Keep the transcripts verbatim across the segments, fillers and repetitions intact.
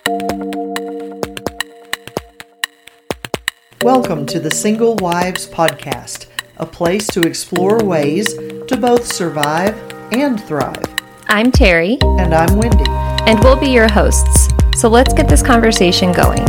Welcome to the Single Wives Podcast, a place to explore ways to both survive and thrive. I'm Terry. And I'm Wendy. And we'll be your hosts. So let's get this conversation going.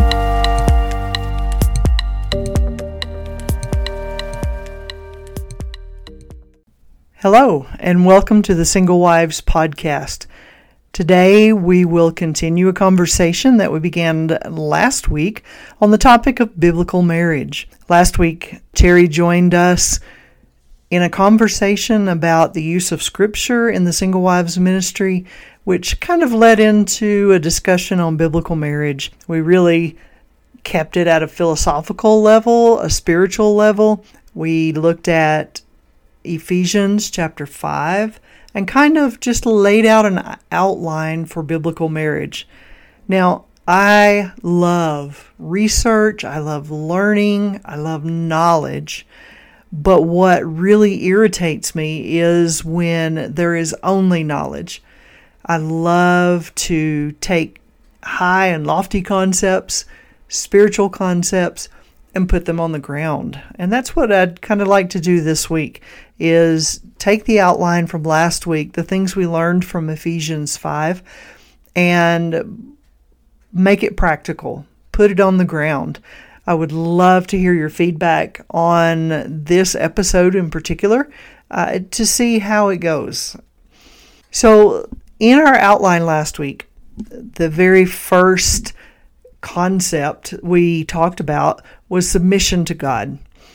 Hello, and welcome to the Single Wives Podcast. Today, we will continue a conversation that we began last week on the topic of biblical marriage. Last week, Terry joined us in a conversation about the use of Scripture in the Single Wives Ministry, which kind of led into a discussion on biblical marriage. We really kept it at a philosophical level, a spiritual level. We looked at Ephesians chapter five, and kind of just laid out an outline for biblical marriage. Now, I love research, I love learning, I love knowledge, but what really irritates me is when there is only knowledge. I love to take high and lofty concepts, spiritual concepts, and put them on the ground. And that's what I'd kind of like to do this week, is take the outline from last week, the things we learned from Ephesians five, and make it practical. Put it on the ground. I would love to hear your feedback on this episode in particular, uh, to see how it goes. So in our outline last week, the very first concept we talked about was submission to God.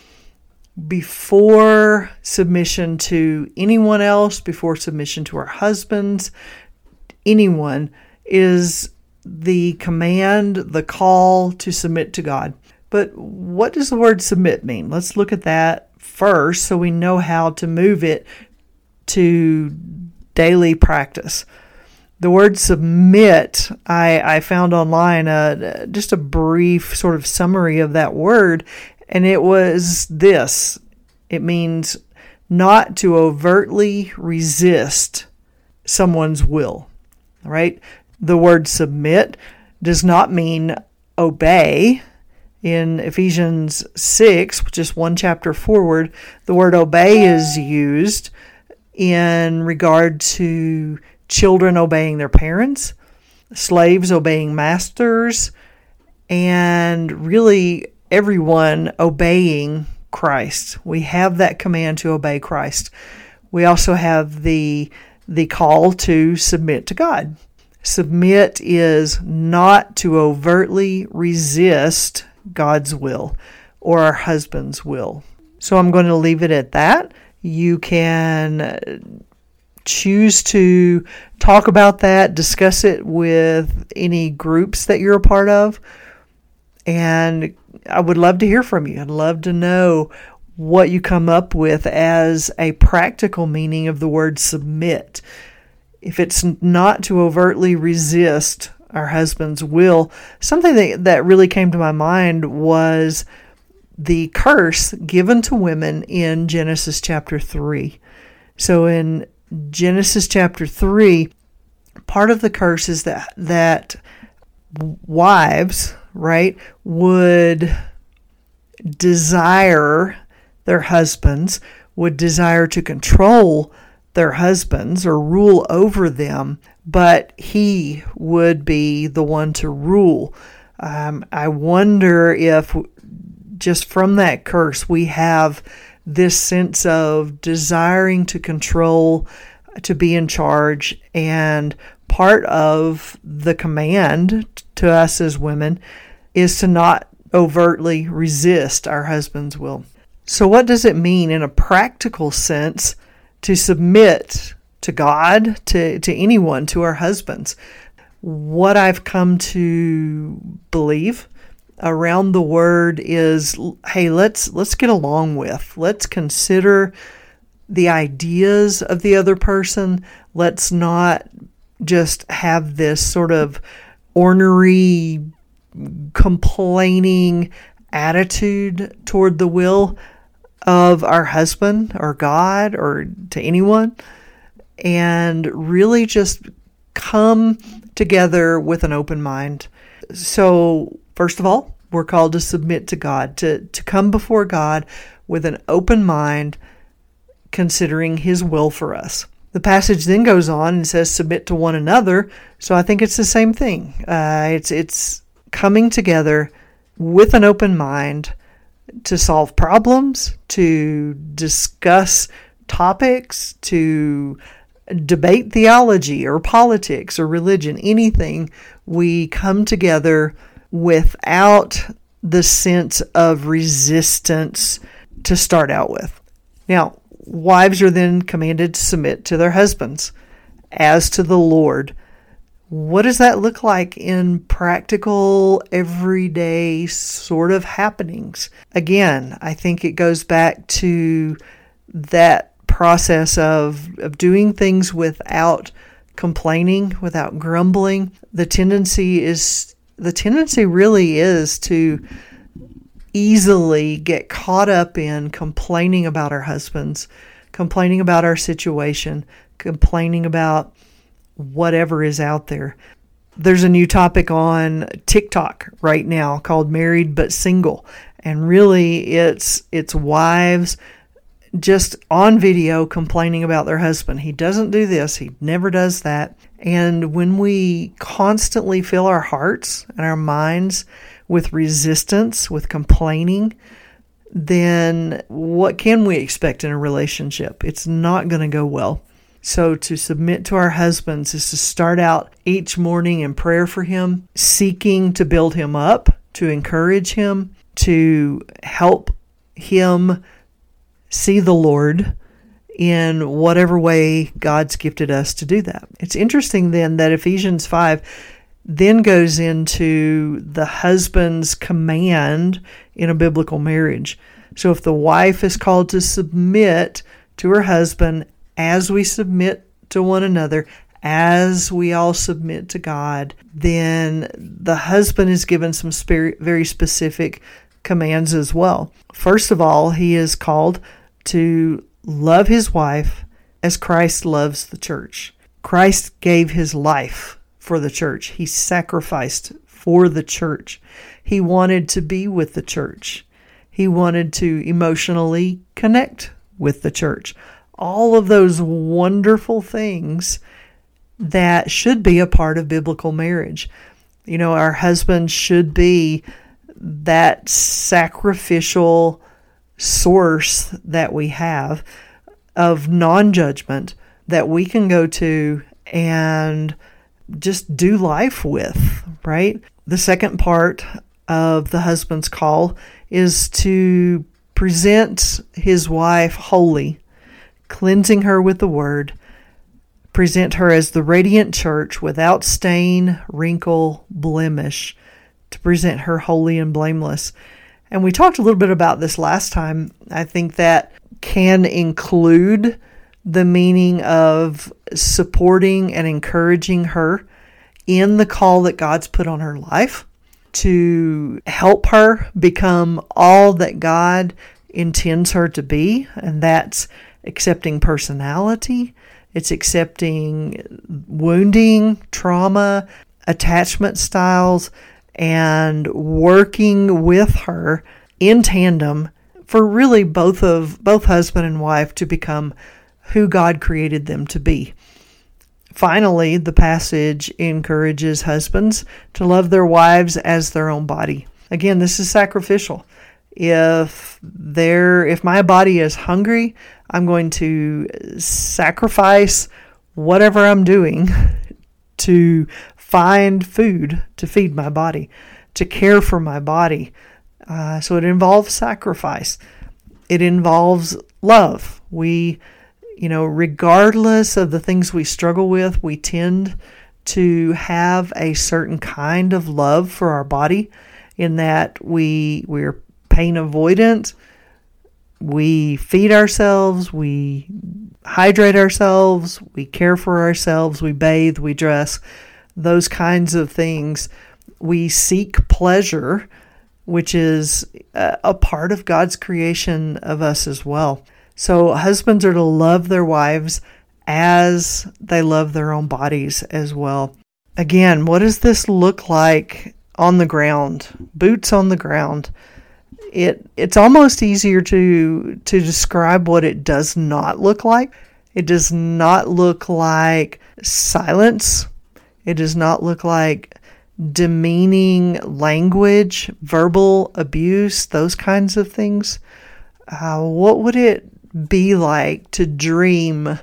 Before submission to anyone else, before submission to our husbands, anyone, is the command, the call to submit to God. But what does the word submit mean? Let's look at that first so we know how to move it to daily practice. The word submit, I, I found online uh, just a brief sort of summary of that word, and it was this. It means not to overtly resist someone's will, right? The word submit does not mean obey. In Ephesians six, just one chapter forward, the word obey is used in regard to children obeying their parents, slaves obeying masters, and really everyone obeying Christ. We have that command to obey Christ. We also have the the call to submit to God. Submit is not to overtly resist God's will or our husband's will. So I'm going to leave it at that. You can choose to talk about that, discuss it with any groups that you're a part of. And I would love to hear from you. I'd love to know what you come up with as a practical meaning of the word submit. If it's not to overtly resist our husband's will, something that, that really came to my mind was the curse given to women in Genesis chapter three. So in Genesis chapter three, part of the curse is that that wives, right, would desire their husbands, would desire to control their husbands or rule over them, but he would be the one to rule. Um, I wonder if just from that curse we have this sense of desiring to control, to be in charge, and part of the command to us as women is to not overtly resist our husband's will. So what does it mean in a practical sense to submit to God, to, to anyone, to our husbands? What I've come to believe around the word is, hey, let's let's get along with. Let's consider the ideas of the other person. Let's not just have this sort of ornery, complaining attitude toward the will of our husband or God or to anyone, and really just come together with an open mind. So, first of all, we're called to submit to God, to, to come before God with an open mind, considering His will for us. The passage then goes on and says, submit to one another. So I think it's the same thing. Uh, it's it's coming together with an open mind to solve problems, to discuss topics, to debate theology or politics or religion, anything. We come together without the sense of resistance to start out with. Now, wives are then commanded to submit to their husbands as to the Lord. What does that look like in practical, everyday sort of happenings? Again, I think it goes back to that process of, of doing things without complaining, without grumbling. The tendency is, the tendency really is to easily get caught up in complaining about our husbands, complaining about our situation, complaining about whatever is out there. There's a new topic on TikTok right now called Married But Single. And really it's it's wives just on video complaining about their husband. He doesn't do this. He never does that. And when we constantly fill our hearts and our minds with resistance, with complaining, then what can we expect in a relationship? It's not going to go well. So to submit to our husbands is to start out each morning in prayer for him, seeking to build him up, to encourage him, to help him see the Lord in whatever way God's gifted us to do that. It's interesting then that Ephesians five then goes into the husband's command in a biblical marriage. So if the wife is called to submit to her husband as we submit to one another, as we all submit to God, then the husband is given some spirit, very specific commands as well. First of all, he is called to love his wife as Christ loves the church. Christ gave his life for the church. He sacrificed for the church. He wanted to be with the church. He wanted to emotionally connect with the church. All of those wonderful things that should be a part of biblical marriage. You know, our husband should be that sacrificial source that we have of non-judgment that we can go to and just do life with, right? The second part of the husband's call is to present his wife holy, cleansing her with the word, present her as the radiant church without stain, wrinkle, blemish, to present her holy and blameless. And we talked a little bit about this last time. I think that can include the meaning of supporting and encouraging her in the call that God's put on her life to help her become all that God intends her to be. And that's accepting personality. It's accepting wounding, trauma, attachment styles, and working with her in tandem for really both of both husband and wife to become who God created them to be. Finally, the passage encourages husbands to love their wives as their own body. Again, this is sacrificial. If there, if my body is hungry, I'm going to sacrifice whatever I'm doing to find food to feed my body, to care for my body. Uh, so it involves sacrifice. It involves love. We, you know, regardless of the things we struggle with, we tend to have a certain kind of love for our body in that we, we're pain avoidant. We feed ourselves, we hydrate ourselves, we care for ourselves, we bathe, we dress, those kinds of things. We seek pleasure, which is a part of God's creation of us as well. So husbands are to love their wives as they love their own bodies as well. Again, what does this look like on the ground, boots on the ground. It it's almost easier to to describe what it does not look like. It does not look like silence. It does not look like demeaning language, verbal abuse, those kinds of things. Uh, what would it be like to dream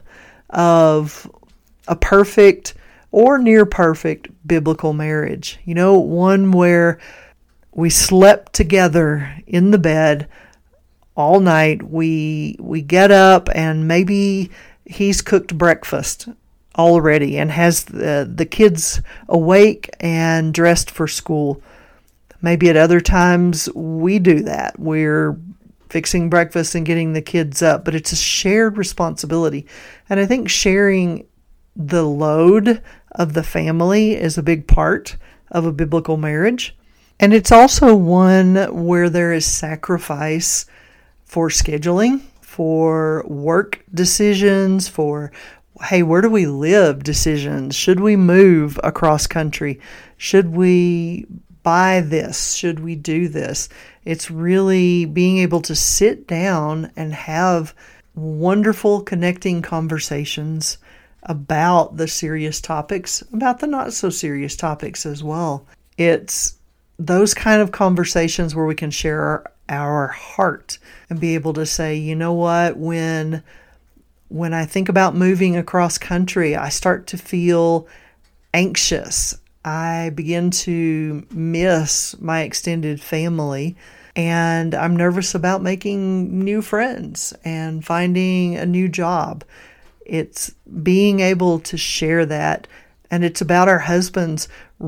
of a perfect or near perfect biblical marriage? You know, one where we slept together in the bed all night. We we get up and maybe he's cooked breakfast already and has the, the kids awake and dressed for school. Maybe at other times we do that. We're fixing breakfast and getting the kids up, but it's a shared responsibility. And I think sharing the load of the family is a big part of a biblical marriage. And it's also one where there is sacrifice for scheduling, for work decisions, for, hey, where do we live decisions? Should we move across country? Should we buy this? Should we do this? It's really being able to sit down and have wonderful connecting conversations about the serious topics, about the not so serious topics as well. It's those kind of conversations where we can share our, our heart and be able to say, you know what, when when I think about moving across country, I start to feel anxious. I begin to miss my extended family, and I'm nervous about making new friends and finding a new job. It's being able to share that, and it's about our husbands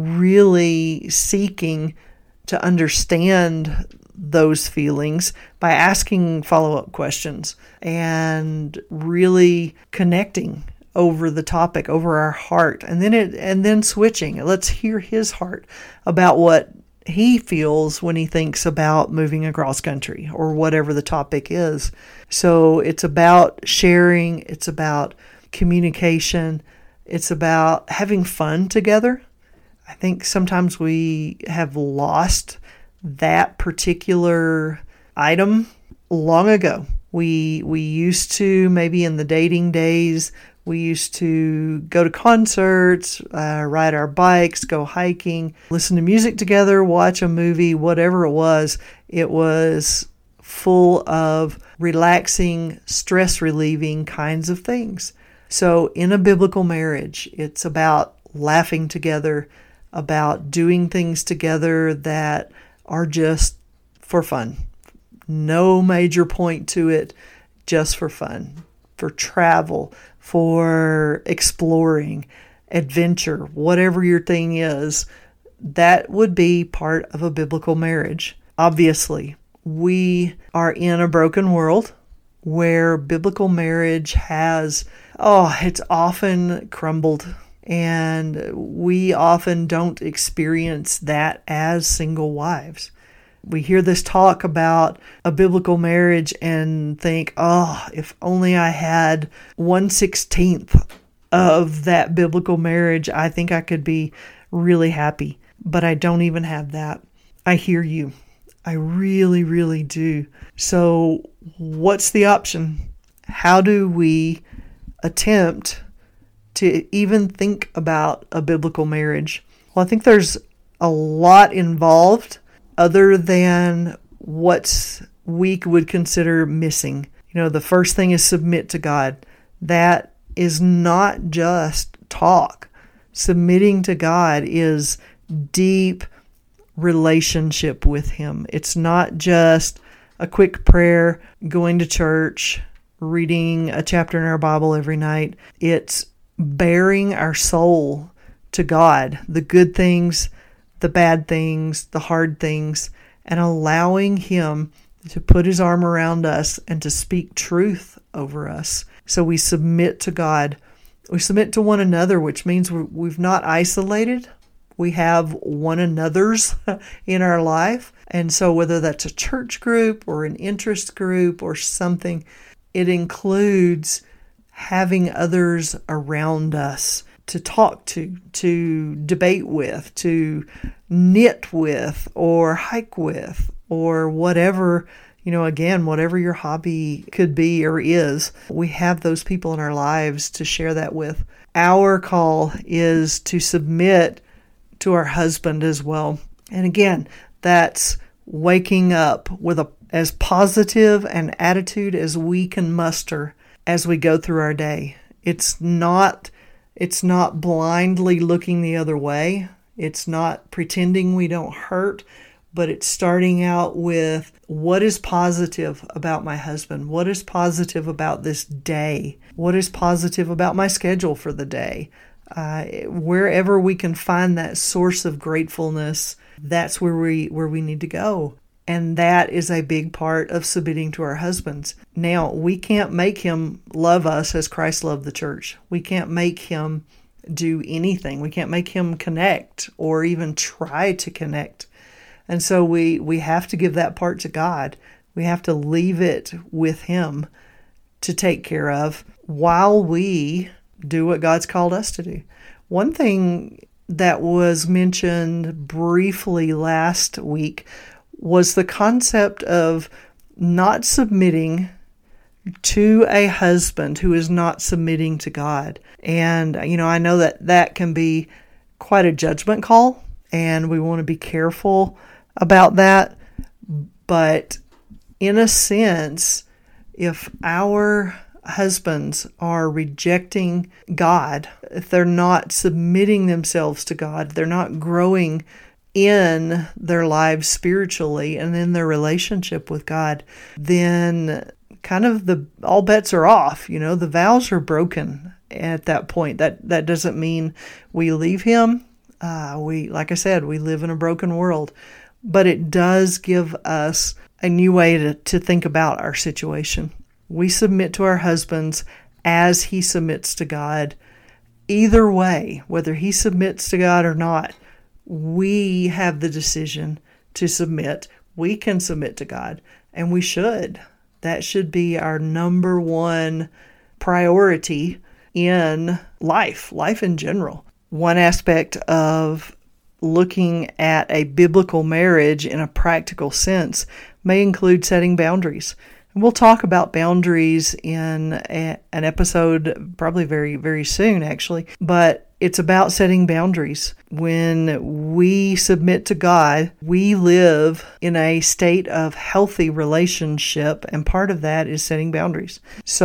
really seeking to understand those feelings by asking follow-up questions and really connecting over the topic, over our heart, and then it and then switching. Let's hear his heart about what he feels when he thinks about moving across country or whatever the topic is. So it's about sharing, it's about communication, it's about having fun together. I think sometimes we have lost that particular item long ago. We we used to, maybe in the dating days, we used to go to concerts, uh, ride our bikes, go hiking, listen to music together, watch a movie, whatever it was. It was full of relaxing, stress-relieving kinds of things. So in a biblical marriage, it's about laughing together, about doing things together that are just for fun. No major point to it, just for fun, for travel, for exploring, adventure, whatever your thing is. That would be part of a biblical marriage. Obviously, we are in a broken world where biblical marriage has, oh, it's often crumbled. And we often don't experience that as single wives. We hear this talk about a biblical marriage and think, oh, if only I had one sixteenth of that biblical marriage, I think I could be really happy. But I don't even have that. I hear you. I really, really do. So what's the option? How do we attempt to even think about a biblical marriage? Well, I think there's a lot involved other than what we would consider missing. You know, the first thing is submit to God. That is not just talk. Submitting to God is deep relationship with Him. It's not just a quick prayer, going to church, reading a chapter in our Bible every night. It's bearing our soul to God, the good things, the bad things, the hard things, and allowing Him to put His arm around us and to speak truth over us. So we submit to God. We submit to one another, which means we've not isolated. We have one another's in our life. And so whether that's a church group or an interest group or something, it includes having others around us to talk to, to debate with, to knit with or hike with or whatever, you know, again, whatever your hobby could be or is. We have those people in our lives to share that with. Our call is to submit to our husband as well. And again, that's waking up with a as positive an attitude as we can muster as we go through our day. It's not it's not blindly looking the other way. It's not pretending we don't hurt, but it's starting out with what is positive about my husband? What is positive about this day? What is positive about my schedule for the day? Uh, wherever we can find that source of gratefulness, that's where we where we need to go. And that is a big part of submitting to our husbands. Now, we can't make him love us as Christ loved the church. We can't make him do anything. We can't make him connect or even try to connect. And so we, we have to give that part to God. We have to leave it with him to take care of while we do what God's called us to do. One thing that was mentioned briefly last week was the concept of not submitting to a husband who is not submitting to God. And, you know, I know that that can be quite a judgment call, and we want to be careful about that. But in a sense, if our husbands are rejecting God, if they're not submitting themselves to God, they're not growing in their lives spiritually and in their relationship with God, then kind of the all bets are off. You know, the vows are broken at that point. That that doesn't mean we leave him. Uh, we, like I said, we live in a broken world, but it does give us a new way to, to think about our situation. We submit to our husbands as he submits to God. Either way, whether he submits to God or not, we have the decision to submit. We can submit to God, and we should. That should be our number one priority in life, life in general. One aspect of looking at a biblical marriage in a practical sense may include setting boundaries. And we'll talk about boundaries in a, an episode probably very, very soon, actually. But it's about setting boundaries. When we submit to God, we live in a state of healthy relationship, and part of that is setting boundaries.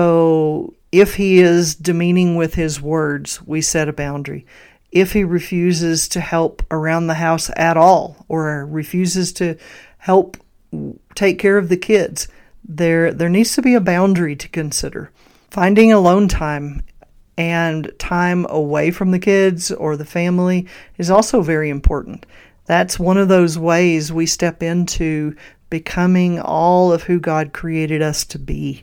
So if he is demeaning with his words, we set a boundary. If he refuses to help around the house at all, or refuses to help take care of the kids, there there needs to be a boundary to consider. Finding alone time and time away from the kids or the family is also very important. That's one of those ways we step into becoming all of who God created us to be,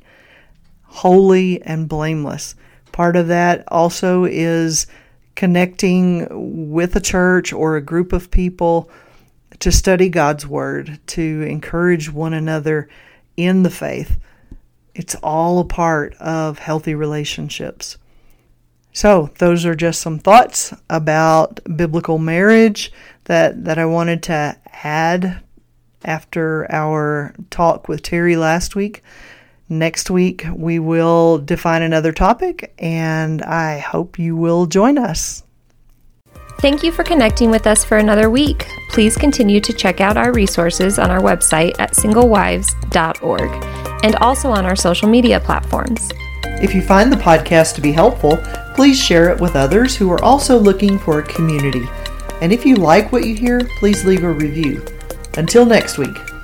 holy and blameless. Part of that also is connecting with a church or a group of people to study God's Word, to encourage one another in the faith. It's all a part of healthy relationships. So those are just some thoughts about biblical marriage that, that I wanted to add after our talk with Terry last week. Next week, we will define another topic, and I hope you will join us. Thank you for connecting with us for another week. Please continue to check out our resources on our website at single wives dot org and also on our social media platforms. If you find the podcast to be helpful, please share it with others who are also looking for a community. And if you like what you hear, please leave a review. Until next week.